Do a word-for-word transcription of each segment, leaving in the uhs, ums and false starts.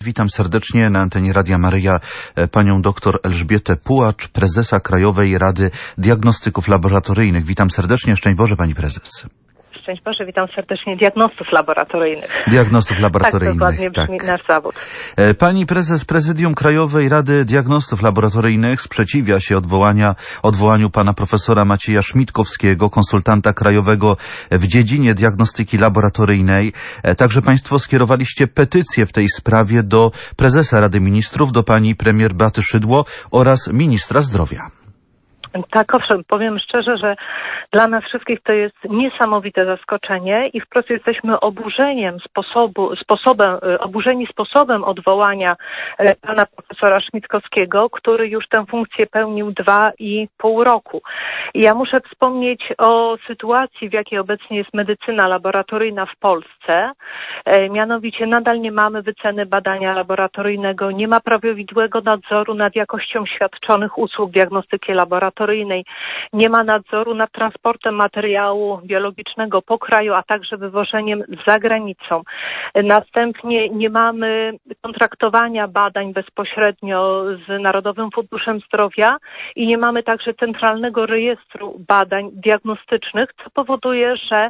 Witam serdecznie na antenie Radia Maryja panią dr Elżbietę Pułacz, prezesa Krajowej Rady Diagnostyków Laboratoryjnych. Witam serdecznie. Szczęść Boże, pani prezes. Szczęść Boże, witam serdecznie diagnostów laboratoryjnych. Diagnostów laboratoryjnych. Tak, dokładnie brzmi tak. nasz zawód. Pani prezes Prezydium Krajowej Rady Diagnostów Laboratoryjnych sprzeciwia się odwołania, odwołaniu pana profesora Macieja Szmitkowskiego, konsultanta krajowego w dziedzinie diagnostyki laboratoryjnej. Także państwo skierowaliście petycję w tej sprawie do prezesa Rady Ministrów, do pani premier Beaty Szydło oraz ministra zdrowia. Tak, owszem, powiem szczerze, że dla nas wszystkich to jest niesamowite zaskoczenie i wprost jesteśmy oburzeniem sposobu, sposobem, oburzeni sposobem odwołania pana profesora Szmitkowskiego, który już tę funkcję pełnił dwa i pół roku. I ja muszę wspomnieć o sytuacji, w jakiej obecnie jest medycyna laboratoryjna w Polsce. Mianowicie nadal nie mamy wyceny badania laboratoryjnego, nie ma prawidłowego nadzoru nad jakością świadczonych usług diagnostyki laboratoryjnej. Nie ma nadzoru nad transportem materiału biologicznego po kraju, a także wywożeniem za granicą. Następnie nie mamy kontraktowania badań bezpośrednio z Narodowym Funduszem Zdrowia i nie mamy także centralnego rejestru badań diagnostycznych, co powoduje, że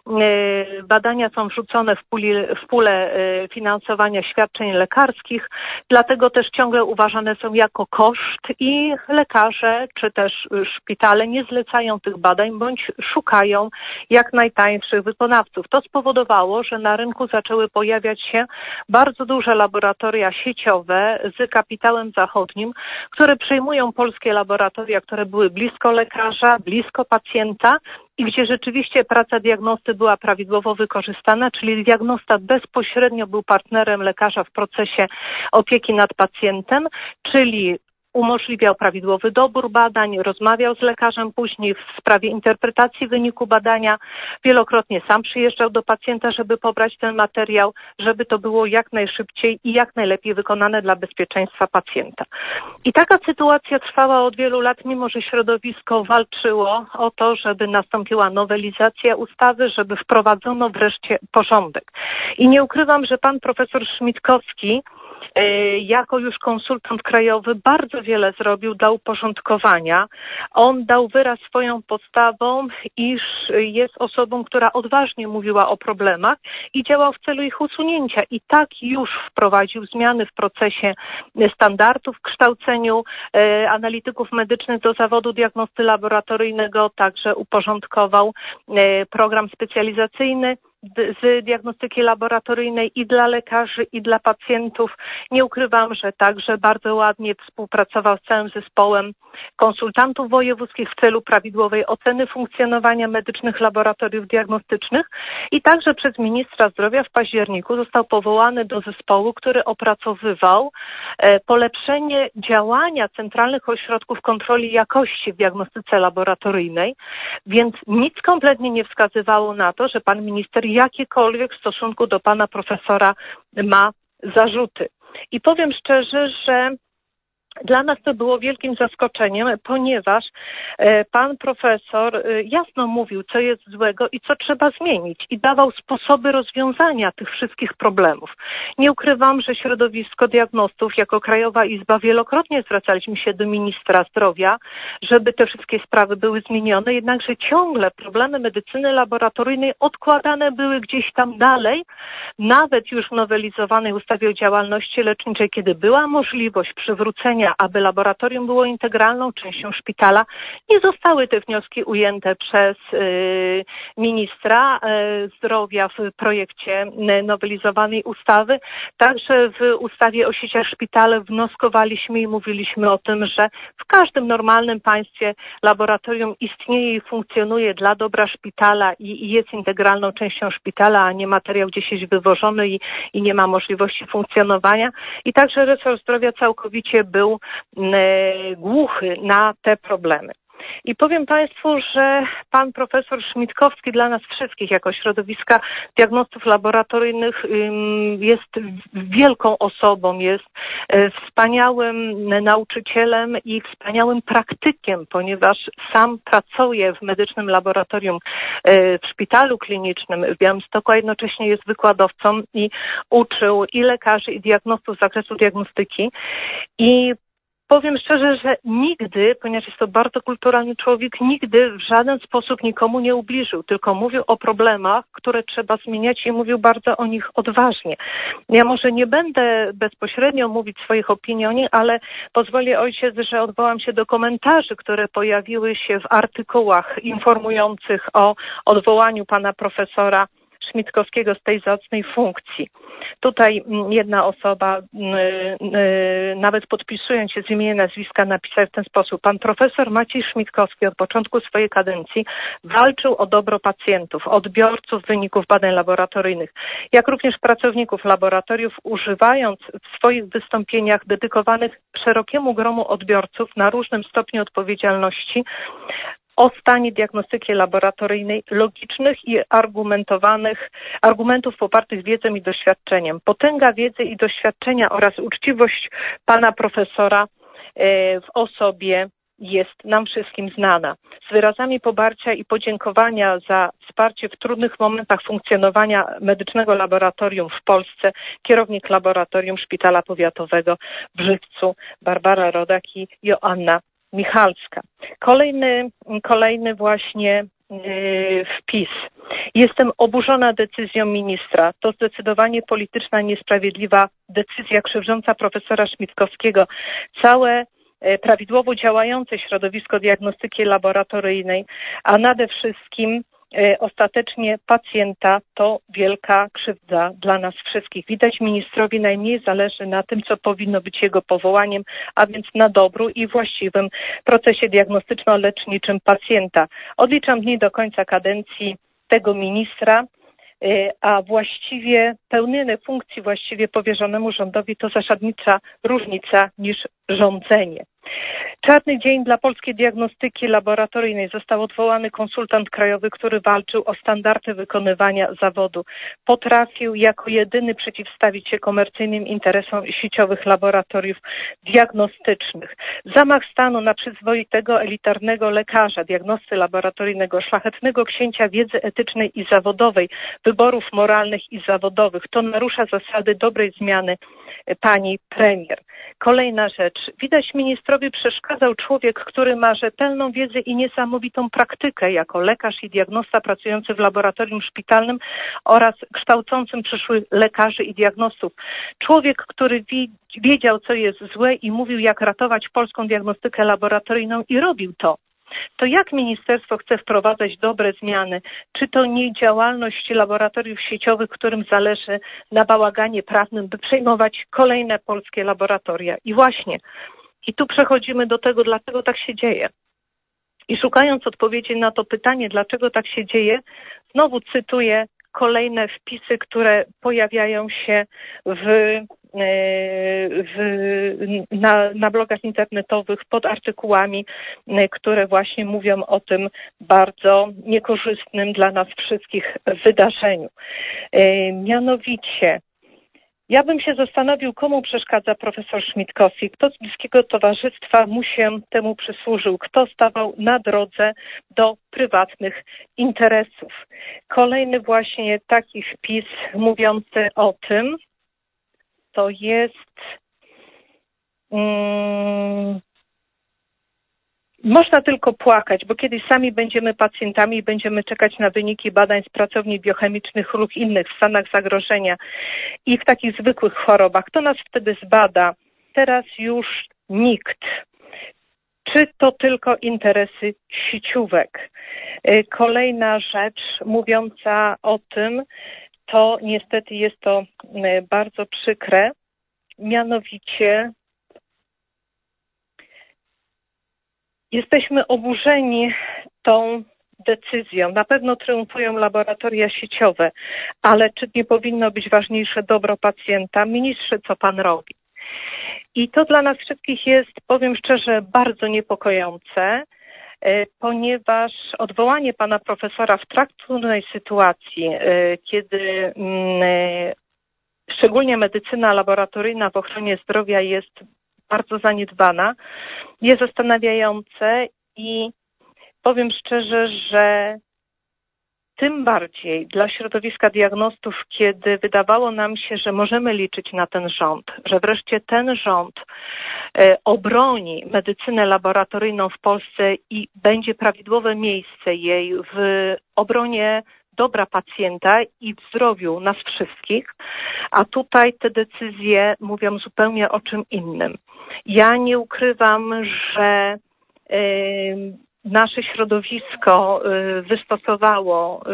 badania są wrzucone w, puli, w pulę finansowania świadczeń lekarskich, dlatego też ciągle uważane są jako koszt i lekarze czy też szpitale nie zlecają tych badań bądź szukają jak najtańszych wykonawców. To spowodowało, że na rynku zaczęły pojawiać się bardzo duże laboratoria sieciowe z kapitałem zachodnim, które przejmują polskie laboratoria, które były blisko lekarza, blisko pacjenta, i gdzie rzeczywiście praca diagnosty była prawidłowo wykorzystana, czyli diagnosta bezpośrednio był partnerem lekarza w procesie opieki nad pacjentem, czyli umożliwiał prawidłowy dobór badań, rozmawiał z lekarzem później w sprawie interpretacji wyniku badania. Wielokrotnie sam przyjeżdżał do pacjenta, żeby pobrać ten materiał, żeby to było jak najszybciej i jak najlepiej wykonane dla bezpieczeństwa pacjenta. I taka sytuacja trwała od wielu lat, mimo że środowisko walczyło o to, żeby nastąpiła nowelizacja ustawy, żeby wprowadzono wreszcie porządek. I nie ukrywam, że pan profesor Szmitkowski jako już konsultant krajowy bardzo wiele zrobił dla uporządkowania. On dał wyraz swoją postawą, iż jest osobą, która odważnie mówiła o problemach i działał w celu ich usunięcia. I tak już wprowadził zmiany w procesie standardów w kształceniu analityków medycznych do zawodu diagnosty laboratoryjnego, także uporządkował program specjalizacyjny z diagnostyki laboratoryjnej i dla lekarzy, i dla pacjentów. Nie ukrywam, że także bardzo ładnie współpracował z całym zespołem konsultantów wojewódzkich w celu prawidłowej oceny funkcjonowania medycznych laboratoriów diagnostycznych i także przez ministra zdrowia w październiku został powołany do zespołu, który opracowywał polepszenie działania centralnych ośrodków kontroli jakości w diagnostyce laboratoryjnej, więc nic kompletnie nie wskazywało na to, że pan minister jakiekolwiek w stosunku do pana profesora ma zarzuty. I powiem szczerze, że dla nas to było wielkim zaskoczeniem, ponieważ pan profesor jasno mówił, co jest złego i co trzeba zmienić i dawał sposoby rozwiązania tych wszystkich problemów. Nie ukrywam, że środowisko diagnostów jako Krajowa Izba wielokrotnie zwracaliśmy się do ministra zdrowia, żeby te wszystkie sprawy były zmienione, jednakże ciągle problemy medycyny laboratoryjnej odkładane były gdzieś tam dalej, nawet już w nowelizowanej ustawie o działalności leczniczej, kiedy była możliwość przywrócenia, aby laboratorium było integralną częścią szpitala, nie zostały te wnioski ujęte przez y, ministra y, zdrowia w projekcie nowelizowanej ustawy. Także w ustawie o sieciach szpitali wnioskowaliśmy i mówiliśmy o tym, że w każdym normalnym państwie laboratorium istnieje i funkcjonuje dla dobra szpitala i, i jest integralną częścią szpitala, a nie materiał gdzieś wywożony i, i nie ma możliwości funkcjonowania. I także resort zdrowia całkowicie był głuchy na te problemy. I powiem Państwu, że pan profesor Szmitkowski dla nas wszystkich jako środowiska diagnostów laboratoryjnych jest wielką osobą, jest wspaniałym nauczycielem i wspaniałym praktykiem, ponieważ sam pracuje w medycznym laboratorium w szpitalu klinicznym w Białymstoku, a jednocześnie jest wykładowcą i uczył i lekarzy, i diagnostów z zakresu diagnostyki. I powiem szczerze, że nigdy, ponieważ jest to bardzo kulturalny człowiek, nigdy w żaden sposób nikomu nie ubliżył, tylko mówił o problemach, które trzeba zmieniać i mówił bardzo o nich odważnie. Ja może nie będę bezpośrednio mówić swoich opinii o nich, ale pozwoli ojciec, że odwołam się do komentarzy, które pojawiły się w artykułach informujących o odwołaniu pana profesora Szmitkowskiego z tej zacnej funkcji. Tutaj jedna osoba, nawet podpisując się z imienia nazwiska, napisała w ten sposób: pan profesor Maciej Szmitkowski od początku swojej kadencji walczył o dobro pacjentów, odbiorców wyników badań laboratoryjnych, jak również pracowników laboratoriów, używając w swoich wystąpieniach dedykowanych szerokiemu gromu odbiorców na różnym stopniu odpowiedzialności o stanie diagnostyki laboratoryjnej, logicznych i argumentowanych, argumentów popartych wiedzą i doświadczeniem. Potęga wiedzy i doświadczenia oraz uczciwość pana profesora w osobie jest nam wszystkim znana. Z wyrazami poparcia i podziękowania za wsparcie w trudnych momentach funkcjonowania medycznego laboratorium w Polsce kierownik laboratorium Szpitala Powiatowego w Żywcu Barbara Rodak i Joanna Michalska. Kolejny, kolejny właśnie yy, wpis. Jestem oburzona decyzją ministra. To zdecydowanie polityczna, niesprawiedliwa decyzja krzywdząca profesora Szmitkowskiego. Całe yy, prawidłowo działające środowisko diagnostyki laboratoryjnej, a nade wszystkim ostatecznie pacjenta, to wielka krzywda dla nas wszystkich. Widać, ministrowi najmniej zależy na tym, co powinno być jego powołaniem, a więc na dobru i właściwym procesie diagnostyczno-leczniczym pacjenta. Odliczam dni do końca kadencji tego ministra, a właściwie pełnienie funkcji właściwie powierzonemu rządowi to zasadnicza różnica niż rządzenie. Czarny dzień dla polskiej diagnostyki laboratoryjnej. Został odwołany konsultant krajowy, który walczył o standardy wykonywania zawodu. Potrafił jako jedyny przeciwstawić się komercyjnym interesom sieciowych laboratoriów diagnostycznych. Zamach stanu na przyzwoitego, elitarnego lekarza, diagnosty laboratoryjnego, szlachetnego księcia wiedzy etycznej i zawodowej, wyborów moralnych i zawodowych. To narusza zasady dobrej zmiany pani premier. Kolejna rzecz. Widać, ministrowi przeszkadzał człowiek, który ma rzetelną wiedzę i niesamowitą praktykę jako lekarz i diagnosta pracujący w laboratorium szpitalnym oraz kształcącym przyszłych lekarzy i diagnostów. Człowiek, który wi- wiedział, co jest złe i mówił, jak ratować polską diagnostykę laboratoryjną i robił to. To jak ministerstwo chce wprowadzać dobre zmiany? Czy to nie działalność laboratoriów sieciowych, którym zależy na bałaganie prawnym, by przejmować kolejne polskie laboratoria? I właśnie, i tu przechodzimy do tego, dlaczego tak się dzieje. I szukając odpowiedzi na to pytanie, dlaczego tak się dzieje, znowu cytuję kolejne wpisy, które pojawiają się w W, na, na blogach internetowych pod artykułami, które właśnie mówią o tym bardzo niekorzystnym dla nas wszystkich wydarzeniu. Mianowicie, ja bym się zastanowił, komu przeszkadza profesor Szmitkowski, kto z bliskiego towarzystwa mu się temu przysłużył, kto stawał na drodze do prywatnych interesów. Kolejny właśnie taki wpis mówiący o tym, to jest, um, można tylko płakać, bo kiedyś sami będziemy pacjentami i będziemy czekać na wyniki badań z pracowni biochemicznych lub innych w stanach zagrożenia i w takich zwykłych chorobach. Kto nas wtedy zbada? Teraz już nikt. Czy to tylko interesy sieciówek? Kolejna rzecz mówiąca o tym, to niestety jest to bardzo przykre, mianowicie jesteśmy oburzeni tą decyzją. Na pewno triumfują laboratoria sieciowe, ale czy nie powinno być ważniejsze dobro pacjenta? Ministrze, co pan robi? I to dla nas wszystkich jest, powiem szczerze, bardzo niepokojące. ponieważ odwołanie pana profesora w tak trudnej sytuacji, kiedy szczególnie medycyna laboratoryjna w ochronie zdrowia jest bardzo zaniedbana, jest zastanawiające i powiem szczerze, że tym bardziej dla środowiska diagnostów, kiedy wydawało nam się, że możemy liczyć na ten rząd, że wreszcie ten rząd e, obroni medycynę laboratoryjną w Polsce i będzie prawidłowe miejsce jej w obronie dobra pacjenta i w zdrowiu nas wszystkich, a tutaj te decyzje mówią zupełnie o czym innym. Ja nie ukrywam, że e, nasze środowisko wystosowało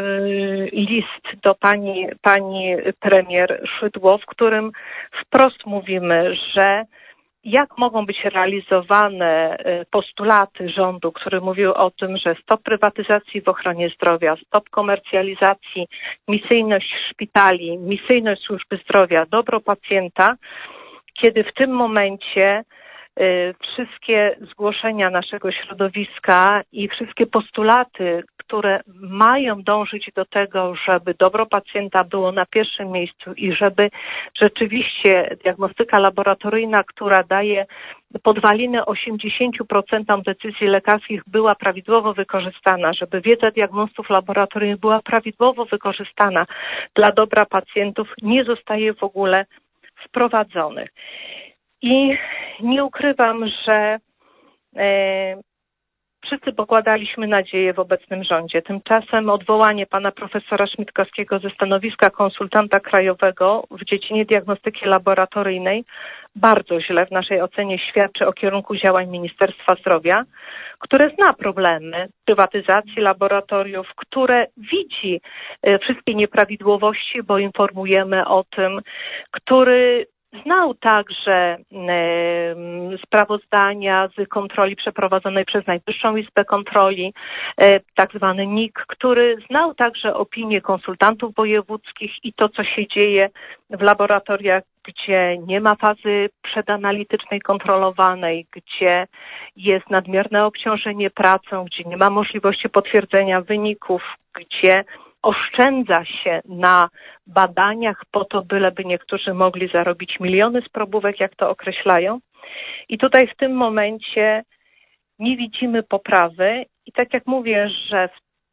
list do pani, pani premier Szydło, w którym wprost mówimy, że jak mogą być realizowane postulaty rządu, który mówił o tym, że stop prywatyzacji w ochronie zdrowia, stop komercjalizacji, misyjność szpitali, misyjność służby zdrowia, dobro pacjenta, kiedy w tym momencie wszystkie zgłoszenia naszego środowiska i wszystkie postulaty, które mają dążyć do tego, żeby dobro pacjenta było na pierwszym miejscu i żeby rzeczywiście diagnostyka laboratoryjna, która daje podwaliny osiemdziesiąt procent decyzji lekarskich, była prawidłowo wykorzystana, żeby wiedza diagnostów laboratoryjnych była prawidłowo wykorzystana dla dobra pacjentów, nie zostaje w ogóle wprowadzonych. I nie ukrywam, że e, wszyscy pokładaliśmy nadzieję w obecnym rządzie. Tymczasem odwołanie pana profesora Szmitkowskiego ze stanowiska konsultanta krajowego w dziedzinie diagnostyki laboratoryjnej bardzo źle w naszej ocenie świadczy o kierunku działań Ministerstwa Zdrowia, które zna problemy prywatyzacji laboratoriów, które widzi e, wszystkie nieprawidłowości, bo informujemy o tym, który znał także e, sprawozdania z kontroli przeprowadzonej przez Najwyższą Izbę Kontroli, e, tak zwany N I K, który znał także opinie konsultantów wojewódzkich i to, co się dzieje w laboratoriach, gdzie nie ma fazy przedanalitycznej kontrolowanej, gdzie jest nadmierne obciążenie pracą, gdzie nie ma możliwości potwierdzenia wyników, gdzie oszczędza się na badaniach po to, byleby niektórzy mogli zarobić miliony z probówek, jak to określają. I tutaj w tym momencie nie widzimy poprawy i tak jak mówię, że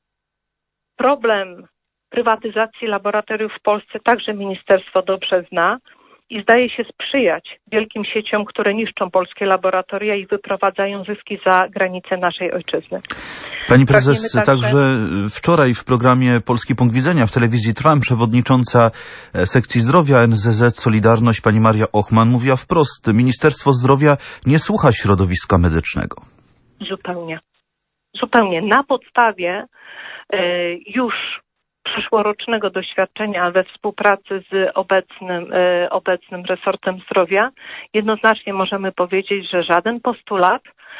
problem prywatyzacji laboratoriów w Polsce także ministerstwo dobrze zna i zdaje się sprzyjać wielkim sieciom, które niszczą polskie laboratoria i wyprowadzają zyski za granice naszej ojczyzny. Pani prezes, także... także wczoraj w programie Polski Punkt Widzenia w telewizji Trwam przewodnicząca sekcji zdrowia N Z Z Solidarność pani Maria Ochman mówiła wprost, Ministerstwo Zdrowia nie słucha środowiska medycznego. Zupełnie. Zupełnie. Na podstawie y, już przyszłorocznego doświadczenia we współpracy z obecnym, y, obecnym resortem zdrowia jednoznacznie możemy powiedzieć, że żaden postulat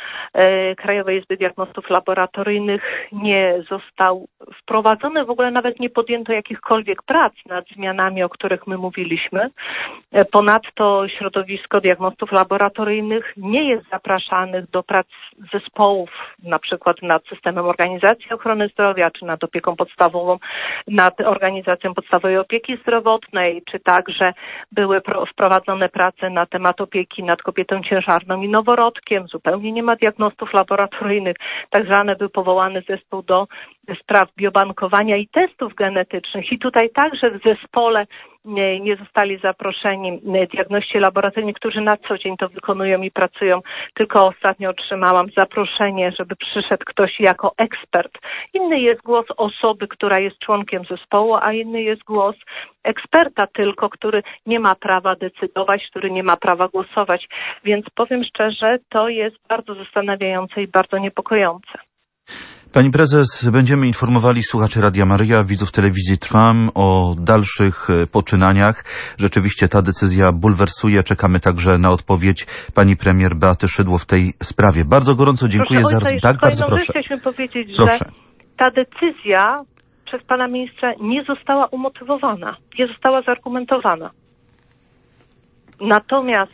y, Krajowej Izby Diagnostów Laboratoryjnych nie został wprowadzony, w ogóle nawet nie podjęto jakichkolwiek prac nad zmianami, o których my mówiliśmy. Y, ponadto środowisko diagnostów laboratoryjnych nie jest zapraszanych do prac zespołów, na przykład nad systemem organizacji ochrony zdrowia, czy nad opieką podstawową, nad organizacją podstawowej opieki zdrowotnej, czy także były wprowadzone prace na temat opieki nad kobietą ciężarną i noworodkiem. Zupełnie nie ma diagnostów laboratoryjnych. Tak zwany był powołany zespół do spraw biobankowania i testów genetycznych. I tutaj także w zespole nie, nie zostali zaproszeni diagności laboratoryjni, którzy na co dzień to wykonują i pracują. Tylko ostatnio otrzymałam zaproszenie, żeby przyszedł ktoś jako ekspert. Inny jest głos osoby, która jest członkiem zespołu, a inny jest głos eksperta tylko, który nie ma prawa decydować, który nie ma prawa głosować. Więc powiem szczerze, to jest bardzo zastanawiające i bardzo niepokojące. Pani prezes, będziemy informowali słuchaczy Radia Maryja, widzów telewizji Trwam o dalszych poczynaniach. Rzeczywiście ta decyzja bulwersuje. Czekamy także na odpowiedź pani premier Beaty Szydło w tej sprawie. Bardzo gorąco dziękuję proszę, za... Ojca, tak, bardzo proszę. Chcieliśmy powiedzieć, proszę. że ta decyzja przez pana ministra nie została umotywowana, nie została zargumentowana. Natomiast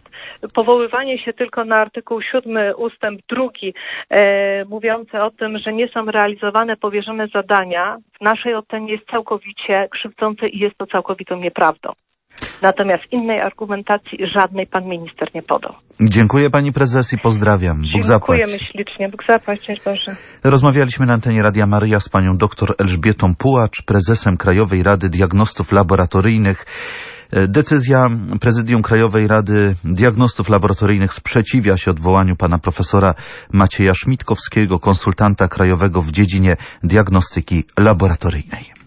powoływanie się tylko na artykuł siódmy ustęp drugi, e, mówiący o tym, że nie są realizowane powierzone zadania, w naszej ocenie jest całkowicie krzywdzące i jest to całkowitą nieprawdą. Natomiast innej argumentacji żadnej pan minister nie podał. Dziękuję pani prezes i pozdrawiam. Bóg zapłać. Dziękujemy ślicznie. Bóg zapłać. Cześć Boże. Rozmawialiśmy na antenie Radia Maryja z panią dr Elżbietą Pułacz, prezesem Krajowej Rady Diagnostów Laboratoryjnych. Decyzja Prezydium Krajowej Rady Diagnostów Laboratoryjnych sprzeciwia się odwołaniu pana profesora Macieja Szmitkowskiego, konsultanta krajowego w dziedzinie diagnostyki laboratoryjnej.